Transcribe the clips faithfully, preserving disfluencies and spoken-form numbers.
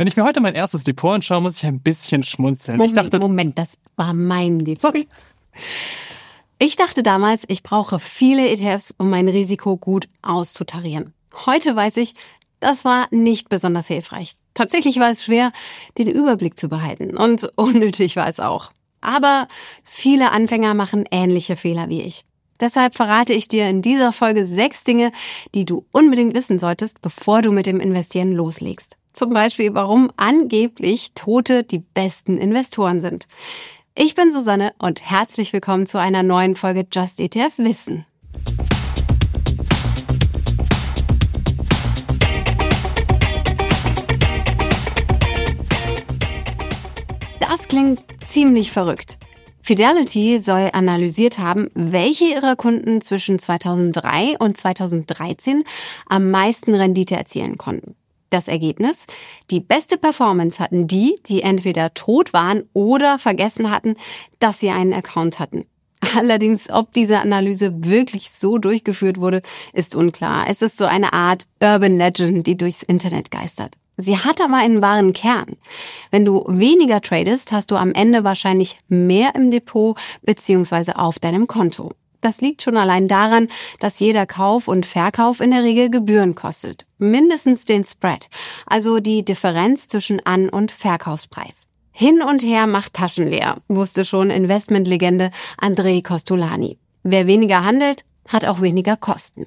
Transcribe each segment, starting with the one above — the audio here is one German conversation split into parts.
Wenn ich mir heute mein erstes Depot anschaue, muss ich ein bisschen schmunzeln. Moment, ich dachte, Moment, das war mein Depot. Sorry. Ich dachte damals, ich brauche viele E T Fs, um mein Risiko gut auszutarieren. Heute weiß ich, das war nicht besonders hilfreich. Tatsächlich war es schwer, den Überblick zu behalten. Und unnötig war es auch. Aber viele Anfänger machen ähnliche Fehler wie ich. Deshalb verrate ich dir in dieser Folge sechs Dinge, die du unbedingt wissen solltest, bevor du mit dem Investieren loslegst. Zum Beispiel, warum angeblich Tote die besten Investoren sind. Ich bin Susanne und herzlich willkommen zu einer neuen Folge Just E T F Wissen. Das klingt ziemlich verrückt. Fidelity soll analysiert haben, welche ihrer Kunden zwischen zweitausenddrei und zweitausenddreizehn am meisten Rendite erzielen konnten. Das Ergebnis? Die beste Performance hatten die, die entweder tot waren oder vergessen hatten, dass sie einen Account hatten. Allerdings, ob diese Analyse wirklich so durchgeführt wurde, ist unklar. Es ist so eine Art Urban Legend, die durchs Internet geistert. Sie hat aber einen wahren Kern. Wenn du weniger tradest, hast du am Ende wahrscheinlich mehr im Depot bzw. auf deinem Konto. Das liegt schon allein daran, dass jeder Kauf und Verkauf in der Regel Gebühren kostet. Mindestens den Spread, also die Differenz zwischen An- und Verkaufspreis. Hin und her macht Taschen leer, wusste schon Investmentlegende Andrei Kostolany. Wer weniger handelt, hat auch weniger Kosten.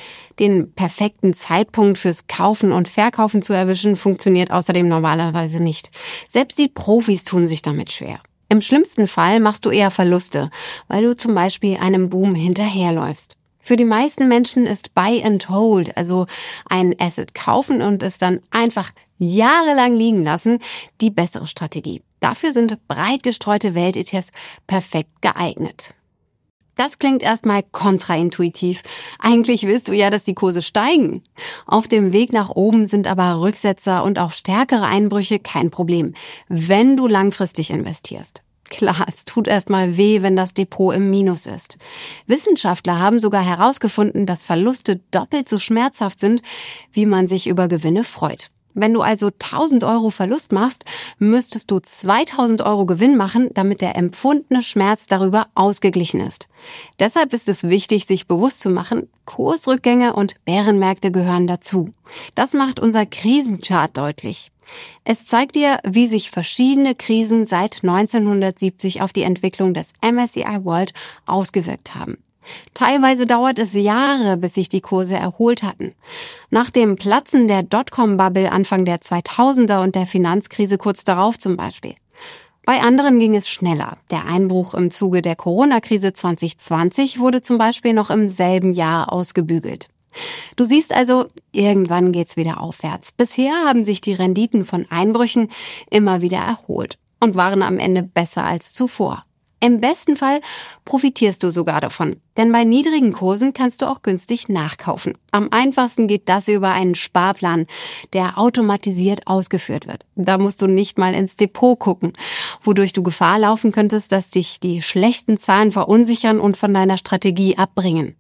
Den perfekten Zeitpunkt fürs Kaufen und Verkaufen zu erwischen, funktioniert außerdem normalerweise nicht. Selbst die Profis tun sich damit schwer. Im schlimmsten Fall machst du eher Verluste, weil du zum Beispiel einem Boom hinterherläufst. Für die meisten Menschen ist Buy and Hold, also ein Asset kaufen und es dann einfach jahrelang liegen lassen, die bessere Strategie. Dafür sind breit gestreute Welt-E T Fs perfekt geeignet. Das klingt erstmal kontraintuitiv. Eigentlich willst du ja, dass die Kurse steigen. Auf dem Weg nach oben sind aber Rücksetzer und auch stärkere Einbrüche kein Problem, wenn du langfristig investierst. Klar, es tut erstmal weh, wenn das Depot im Minus ist. Wissenschaftler haben sogar herausgefunden, dass Verluste doppelt so schmerzhaft sind, wie man sich über Gewinne freut. Wenn du also tausend Euro Verlust machst, müsstest du zweitausend Euro Gewinn machen, damit der empfundene Schmerz darüber ausgeglichen ist. Deshalb ist es wichtig, sich bewusst zu machen, Kursrückgänge und Bärenmärkte gehören dazu. Das macht unser Krisenchart deutlich. Es zeigt dir, wie sich verschiedene Krisen seit neunzehnhundertsiebzig auf die Entwicklung des M S C I World ausgewirkt haben. Teilweise dauert es Jahre, bis sich die Kurse erholt hatten. Nach dem Platzen der Dotcom-Bubble Anfang der zweitausender und der Finanzkrise kurz darauf zum Beispiel. Bei anderen ging es schneller. Der Einbruch im Zuge der Corona-Krise zwanzig zwanzig wurde zum Beispiel noch im selben Jahr ausgebügelt. Du siehst also, irgendwann geht's wieder aufwärts. Bisher haben sich die Renditen von Einbrüchen immer wieder erholt und waren am Ende besser als zuvor. Im besten Fall profitierst du sogar davon, denn bei niedrigen Kursen kannst du auch günstig nachkaufen. Am einfachsten geht das über einen Sparplan, der automatisiert ausgeführt wird. Da musst du nicht mal ins Depot gucken, wodurch du Gefahr laufen könntest, dass dich die schlechten Zahlen verunsichern und von deiner Strategie abbringen.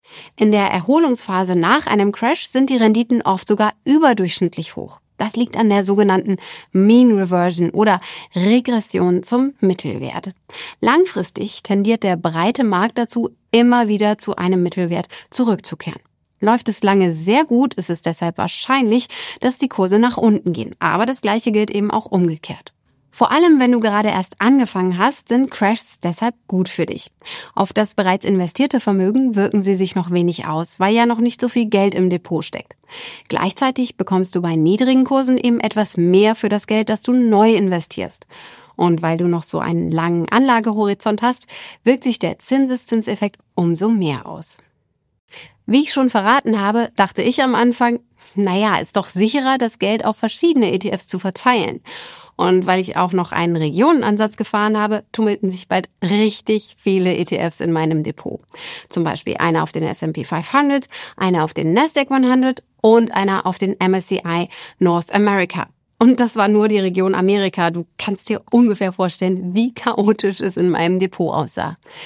In der Erholungsphase nach einem Crash sind die Renditen oft sogar überdurchschnittlich hoch. Das liegt an der sogenannten Mean Reversion oder Regression zum Mittelwert. Langfristig tendiert der breite Markt dazu, immer wieder zu einem Mittelwert zurückzukehren. Läuft es lange sehr gut, ist es deshalb wahrscheinlich, dass die Kurse nach unten gehen. Aber das Gleiche gilt eben auch umgekehrt. Vor allem, wenn du gerade erst angefangen hast, sind Crashs deshalb gut für dich. Auf das bereits investierte Vermögen wirken sie sich noch wenig aus, weil ja noch nicht so viel Geld im Depot steckt. Gleichzeitig bekommst du bei niedrigen Kursen eben etwas mehr für das Geld, das du neu investierst. Und weil du noch so einen langen Anlagehorizont hast, wirkt sich der Zinseszinseffekt umso mehr aus. Wie ich schon verraten habe, dachte ich am Anfang, naja, ist doch sicherer, das Geld auf verschiedene E T Fs zu verteilen. Und weil ich auch noch einen Regionenansatz gefahren habe, tummelten sich bald richtig viele E T Fs in meinem Depot. Zum Beispiel einer auf den S and P fünfhundert, einer auf den Nasdaq hundert und einer auf den M S C I North America. Und das war nur die Region Amerika. Du kannst dir ungefähr vorstellen, wie chaotisch es in meinem Depot aussah.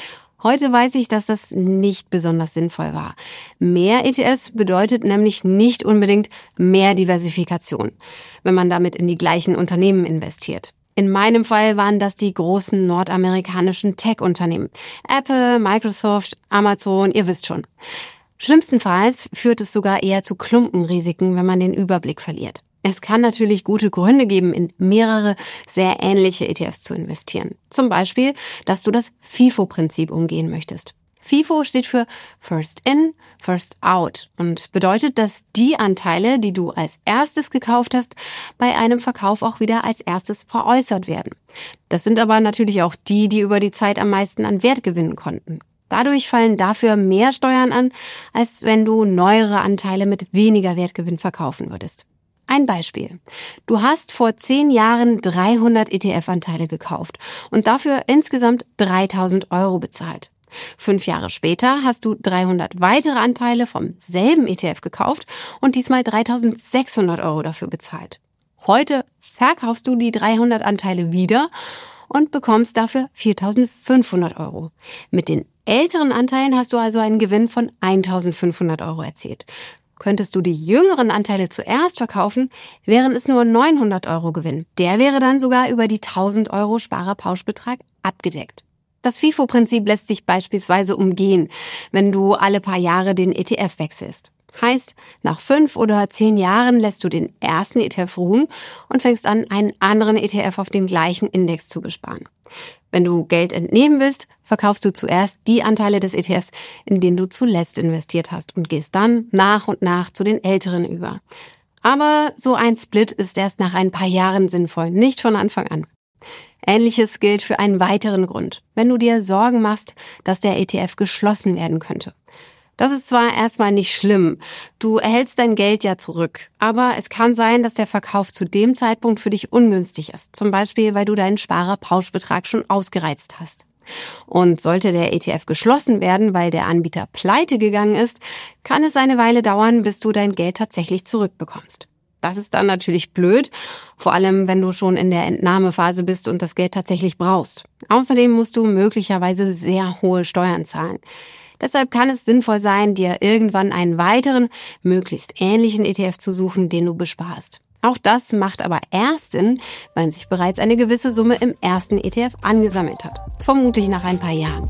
Heute weiß ich, dass das nicht besonders sinnvoll war. Mehr E T Fs bedeutet nämlich nicht unbedingt mehr Diversifikation, wenn man damit in die gleichen Unternehmen investiert. In meinem Fall waren das die großen nordamerikanischen Tech-Unternehmen. Apple, Microsoft, Amazon, ihr wisst schon. Schlimmstenfalls führt es sogar eher zu Klumpenrisiken, wenn man den Überblick verliert. Es kann natürlich gute Gründe geben, in mehrere sehr ähnliche E T Fs zu investieren. Zum Beispiel, dass du das FIFO-Prinzip umgehen möchtest. FIFO steht für First In, First Out und bedeutet, dass die Anteile, die du als erstes gekauft hast, bei einem Verkauf auch wieder als erstes veräußert werden. Das sind aber natürlich auch die, die über die Zeit am meisten an Wert gewinnen konnten. Dadurch fallen dafür mehr Steuern an, als wenn du neuere Anteile mit weniger Wertgewinn verkaufen würdest. Ein Beispiel. Du hast vor zehn Jahren dreihundert E T F-Anteile gekauft und dafür insgesamt dreitausend Euro bezahlt. Fünf Jahre später hast du dreihundert weitere Anteile vom selben E T F gekauft und diesmal dreitausendsechshundert Euro dafür bezahlt. Heute verkaufst du die dreihundert Anteile wieder und bekommst dafür viertausendfünfhundert Euro. Mit den älteren Anteilen hast du also einen Gewinn von eintausendfünfhundert Euro erzielt. Könntest du die jüngeren Anteile zuerst verkaufen, wären es nur neunhundert Euro Gewinn. Der wäre dann sogar über die tausend Euro Sparerpauschbetrag abgedeckt. Das FIFO-Prinzip lässt sich beispielsweise umgehen, wenn du alle paar Jahre den E T F wechselst. Heißt, nach fünf oder zehn Jahren lässt du den ersten E T F ruhen und fängst an, einen anderen E T F auf den gleichen Index zu besparen. Wenn du Geld entnehmen willst, verkaufst du zuerst die Anteile des E T Fs, in denen du zuletzt investiert hast und gehst dann nach und nach zu den älteren über. Aber so ein Split ist erst nach ein paar Jahren sinnvoll, nicht von Anfang an. Ähnliches gilt für einen weiteren Grund, wenn du dir Sorgen machst, dass der E T F geschlossen werden könnte. Das ist zwar erstmal nicht schlimm, du erhältst dein Geld ja zurück, aber es kann sein, dass der Verkauf zu dem Zeitpunkt für dich ungünstig ist, zum Beispiel, weil du deinen Sparerpauschbetrag schon ausgereizt hast. Und sollte der E T F geschlossen werden, weil der Anbieter pleite gegangen ist, kann es eine Weile dauern, bis du dein Geld tatsächlich zurückbekommst. Das ist dann natürlich blöd, vor allem wenn du schon in der Entnahmephase bist und das Geld tatsächlich brauchst. Außerdem musst du möglicherweise sehr hohe Steuern zahlen. Deshalb kann es sinnvoll sein, dir irgendwann einen weiteren, möglichst ähnlichen E T F zu suchen, den du besparst. Auch das macht aber erst Sinn, wenn sich bereits eine gewisse Summe im ersten E T F angesammelt hat. Vermutlich nach ein paar Jahren.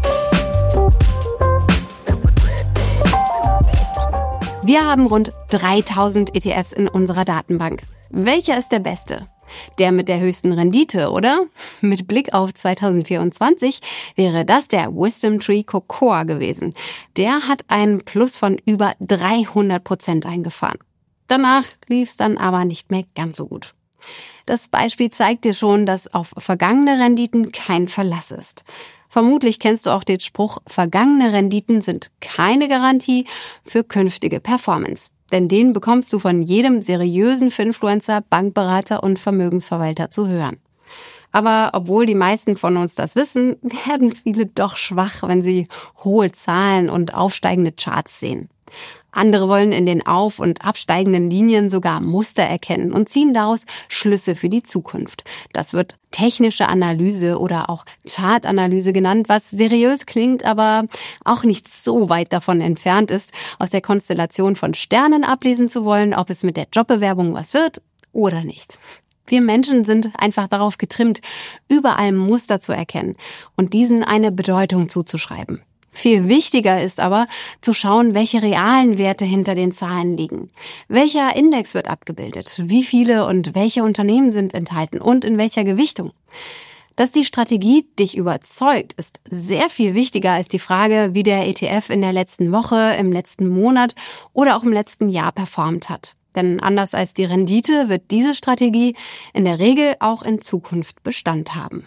Wir haben rund dreitausend E T Fs in unserer Datenbank. Welcher ist der beste? Der mit der höchsten Rendite, oder? Mit Blick auf zweitausendvierundzwanzig wäre das der WisdomTree Cocoa gewesen. Der hat einen Plus von über dreihundert Prozent eingefahren. Danach lief's dann aber nicht mehr ganz so gut. Das Beispiel zeigt dir schon, dass auf vergangene Renditen kein Verlass ist. Vermutlich kennst du auch den Spruch, vergangene Renditen sind keine Garantie für künftige Performance. Denn den bekommst du von jedem seriösen Finfluencer, Bankberater und Vermögensverwalter zu hören. Aber obwohl die meisten von uns das wissen, werden viele doch schwach, wenn sie hohe Zahlen und aufsteigende Charts sehen. Andere wollen in den auf- und absteigenden Linien sogar Muster erkennen und ziehen daraus Schlüsse für die Zukunft. Das wird technische Analyse oder auch Chartanalyse genannt, was seriös klingt, aber auch nicht so weit davon entfernt ist, aus der Konstellation von Sternen ablesen zu wollen, ob es mit der Jobbewerbung was wird oder nicht. Wir Menschen sind einfach darauf getrimmt, überall Muster zu erkennen und diesen eine Bedeutung zuzuschreiben. Viel wichtiger ist aber, zu schauen, welche realen Werte hinter den Zahlen liegen. Welcher Index wird abgebildet? Wie viele und welche Unternehmen sind enthalten und in welcher Gewichtung? Dass die Strategie dich überzeugt, ist sehr viel wichtiger als die Frage, wie der E T F in der letzten Woche, im letzten Monat oder auch im letzten Jahr performt hat. Denn anders als die Rendite wird diese Strategie in der Regel auch in Zukunft Bestand haben.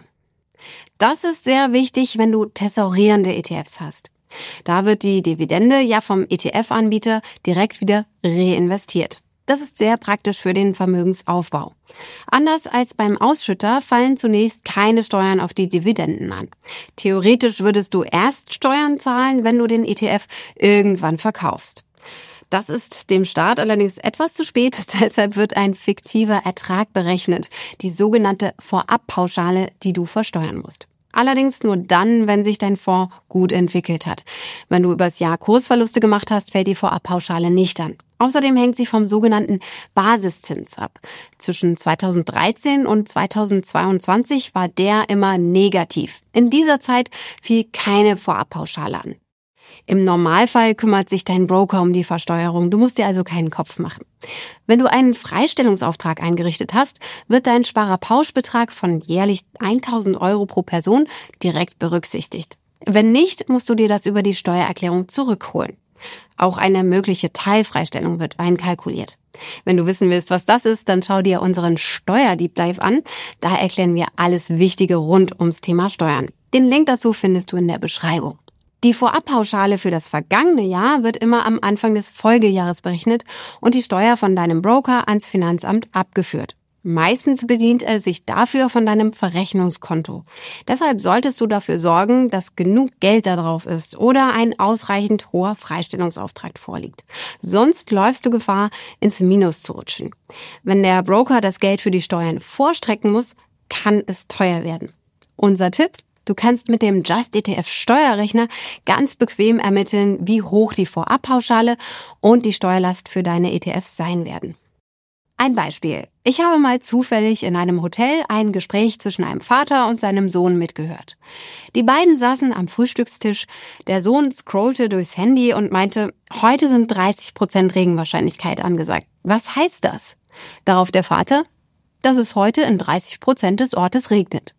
Das ist sehr wichtig, wenn du tesorierende E T Fs hast. Da wird die Dividende ja vom E T F-Anbieter direkt wieder reinvestiert. Das ist sehr praktisch für den Vermögensaufbau. Anders als beim Ausschütter fallen zunächst keine Steuern auf die Dividenden an. Theoretisch würdest du erst Steuern zahlen, wenn du den E T F irgendwann verkaufst. Das ist dem Staat allerdings etwas zu spät, deshalb wird ein fiktiver Ertrag berechnet, die sogenannte Vorabpauschale, die du versteuern musst. Allerdings nur dann, wenn sich dein Fonds gut entwickelt hat. Wenn du übers Jahr Kursverluste gemacht hast, fällt die Vorabpauschale nicht an. Außerdem hängt sie vom sogenannten Basiszins ab. Zwischen zweitausenddreizehn und zweitausendzweiundzwanzig war der immer negativ. In dieser Zeit fiel keine Vorabpauschale an. Im Normalfall kümmert sich dein Broker um die Versteuerung. Du musst dir also keinen Kopf machen. Wenn du einen Freistellungsauftrag eingerichtet hast, wird dein Sparerpauschbetrag von jährlich tausend Euro pro Person direkt berücksichtigt. Wenn nicht, musst du dir das über die Steuererklärung zurückholen. Auch eine mögliche Teilfreistellung wird einkalkuliert. Wenn du wissen willst, was das ist, dann schau dir unseren Steuerdeep Dive an. Da erklären wir alles Wichtige rund ums Thema Steuern. Den Link dazu findest du in der Beschreibung. Die Vorabpauschale für das vergangene Jahr wird immer am Anfang des Folgejahres berechnet und die Steuer von deinem Broker ans Finanzamt abgeführt. Meistens bedient er sich dafür von deinem Verrechnungskonto. Deshalb solltest du dafür sorgen, dass genug Geld da drauf ist oder ein ausreichend hoher Freistellungsauftrag vorliegt. Sonst läufst du Gefahr, ins Minus zu rutschen. Wenn der Broker das Geld für die Steuern vorstrecken muss, kann es teuer werden. Unser Tipp: Du kannst mit dem Just E T F Steuerrechner ganz bequem ermitteln, wie hoch die Vorabpauschale und die Steuerlast für deine E T Fs sein werden. Ein Beispiel. Ich habe mal zufällig in einem Hotel ein Gespräch zwischen einem Vater und seinem Sohn mitgehört. Die beiden saßen am Frühstückstisch. Der Sohn scrollte durchs Handy und meinte, heute sind dreißig Prozent Regenwahrscheinlichkeit angesagt. Was heißt das? Darauf der Vater, dass es heute in dreißig Prozent des Ortes regnet.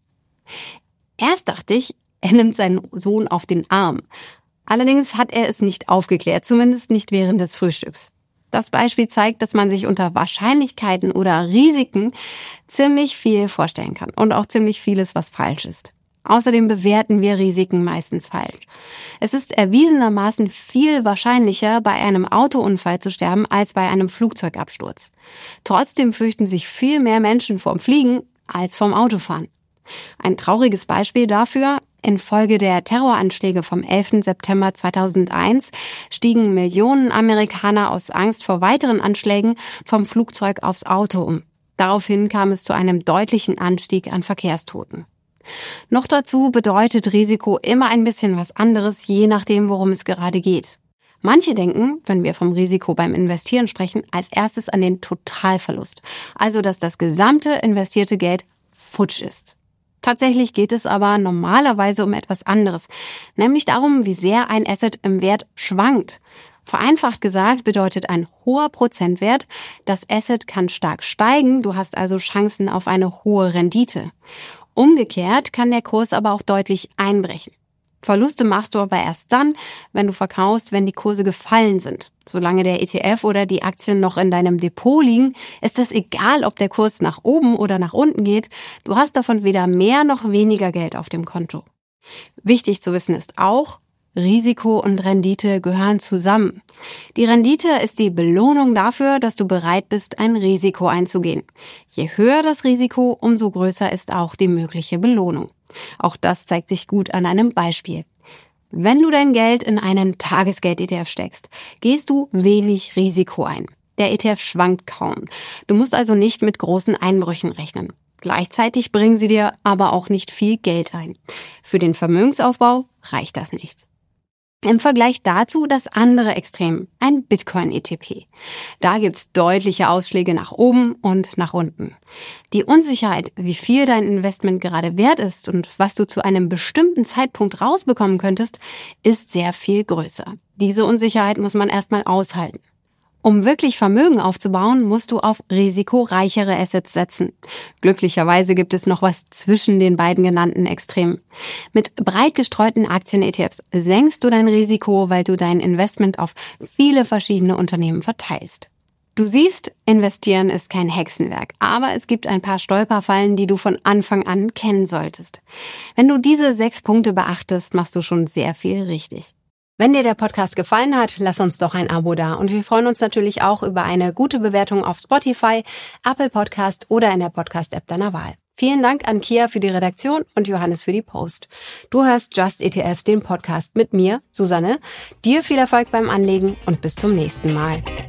Erst dachte ich, er nimmt seinen Sohn auf den Arm. Allerdings hat er es nicht aufgeklärt, zumindest nicht während des Frühstücks. Das Beispiel zeigt, dass man sich unter Wahrscheinlichkeiten oder Risiken ziemlich viel vorstellen kann und auch ziemlich vieles, was falsch ist. Außerdem bewerten wir Risiken meistens falsch. Es ist erwiesenermaßen viel wahrscheinlicher, bei einem Autounfall zu sterben, als bei einem Flugzeugabsturz. Trotzdem fürchten sich viel mehr Menschen vorm Fliegen als vorm Autofahren. Ein trauriges Beispiel dafür: Infolge der Terroranschläge vom elften September zweitausendeins stiegen Millionen Amerikaner aus Angst vor weiteren Anschlägen vom Flugzeug aufs Auto um. Daraufhin kam es zu einem deutlichen Anstieg an Verkehrstoten. Noch dazu bedeutet Risiko immer ein bisschen was anderes, je nachdem, worum es gerade geht. Manche denken, wenn wir vom Risiko beim Investieren sprechen, als erstes an den Totalverlust, also dass das gesamte investierte Geld futsch ist. Tatsächlich geht es aber normalerweise um etwas anderes, nämlich darum, wie sehr ein Asset im Wert schwankt. Vereinfacht gesagt bedeutet ein hoher Prozentwert, das Asset kann stark steigen, du hast also Chancen auf eine hohe Rendite. Umgekehrt kann der Kurs aber auch deutlich einbrechen. Verluste machst du aber erst dann, wenn du verkaufst, wenn die Kurse gefallen sind. Solange der E T F oder die Aktien noch in deinem Depot liegen, ist es egal, ob der Kurs nach oben oder nach unten geht. Du hast davon weder mehr noch weniger Geld auf dem Konto. Wichtig zu wissen ist auch, Risiko und Rendite gehören zusammen. Die Rendite ist die Belohnung dafür, dass du bereit bist, ein Risiko einzugehen. Je höher das Risiko, umso größer ist auch die mögliche Belohnung. Auch das zeigt sich gut an einem Beispiel. Wenn du dein Geld in einen Tagesgeld-E T F steckst, gehst du wenig Risiko ein. Der E T F schwankt kaum. Du musst also nicht mit großen Einbrüchen rechnen. Gleichzeitig bringen sie dir aber auch nicht viel Geld ein. Für den Vermögensaufbau reicht das nicht. Im Vergleich dazu das andere Extrem, ein Bitcoin-E T P. Da gibt's deutliche Ausschläge nach oben und nach unten. Die Unsicherheit, wie viel dein Investment gerade wert ist und was du zu einem bestimmten Zeitpunkt rausbekommen könntest, ist sehr viel größer. Diese Unsicherheit muss man erstmal aushalten. Um wirklich Vermögen aufzubauen, musst du auf risikoreichere Assets setzen. Glücklicherweise gibt es noch was zwischen den beiden genannten Extremen. Mit breit gestreuten Aktien-E T Fs senkst du dein Risiko, weil du dein Investment auf viele verschiedene Unternehmen verteilst. Du siehst, investieren ist kein Hexenwerk, aber es gibt ein paar Stolperfallen, die du von Anfang an kennen solltest. Wenn du diese sechs Punkte beachtest, machst du schon sehr viel richtig. Wenn dir der Podcast gefallen hat, lass uns doch ein Abo da und wir freuen uns natürlich auch über eine gute Bewertung auf Spotify, Apple Podcast oder in der Podcast-App deiner Wahl. Vielen Dank an Kia für die Redaktion und Johannes für die Post. Du hörst Just E T F, den Podcast mit mir, Susanne. Dir viel Erfolg beim Anlegen und bis zum nächsten Mal.